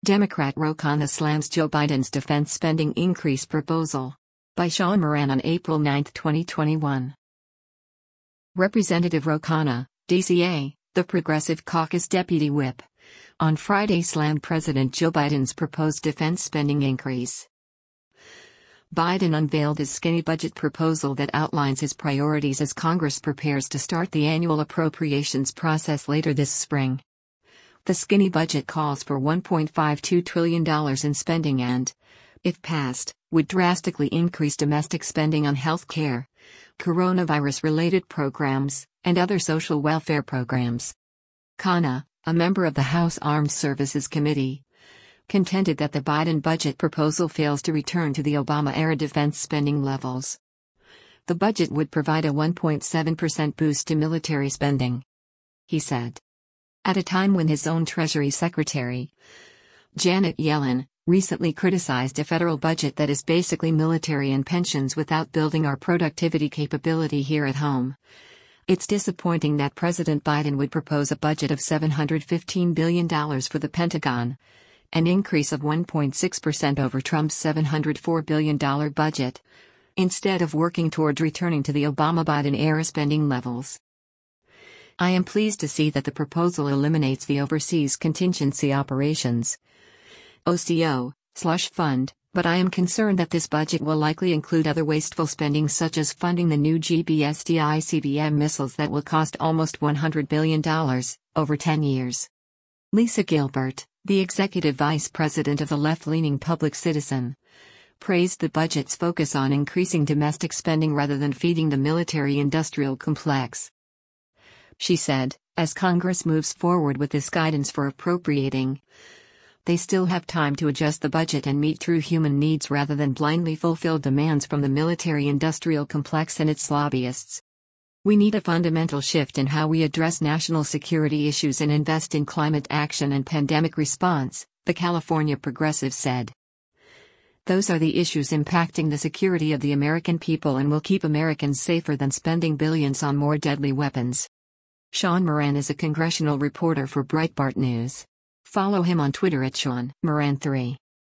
Democrat Ro Khanna slams Joe Biden's defense spending increase proposal. By Sean Moran on April 9, 2021. Representative Ro Khanna, DCA, the Progressive Caucus Deputy Whip, on Friday slammed President Joe Biden's proposed defense spending increase. Biden unveiled his skinny budget proposal that outlines his priorities as Congress prepares to start the annual appropriations process later this spring. The skinny budget calls for $1.52 trillion in spending and, if passed, would drastically increase domestic spending on health care, coronavirus-related programs, and other social welfare programs. Khanna, a member of the House Armed Services Committee, contended that the Biden budget proposal fails to return to the Obama-era defense spending levels. The budget would provide a 1.7% boost to military spending, he said. At a time when his own Treasury Secretary, Janet Yellen, recently criticized a federal budget that is basically military and pensions without building our productivity capability here at home. It's disappointing that President Biden would propose a budget of $715 billion for the Pentagon, an increase of 1.6% over Trump's $704 billion budget, instead of working toward returning to the Obama-Biden-era spending levels. I am pleased to see that the proposal eliminates the Overseas Contingency Operations (OCO) slush fund, but I am concerned that this budget will likely include other wasteful spending such as funding the new GBSD-ICBM missiles that will cost almost $100 billion over 10 years. Lisa Gilbert, the executive vice president of the left-leaning Public Citizen, praised the budget's focus on increasing domestic spending rather than feeding the military-industrial complex. She said, as Congress moves forward with this guidance for appropriating, they still have time to adjust the budget and meet true human needs rather than blindly fulfill demands from the military-industrial complex and its lobbyists. We need a fundamental shift in how we address national security issues and invest in climate action and pandemic response, the California Progressive said. Those are the issues impacting the security of the American people and will keep Americans safer than spending billions on more deadly weapons. Sean Moran is a congressional reporter for Breitbart News. Follow him on Twitter at Sean Moran3.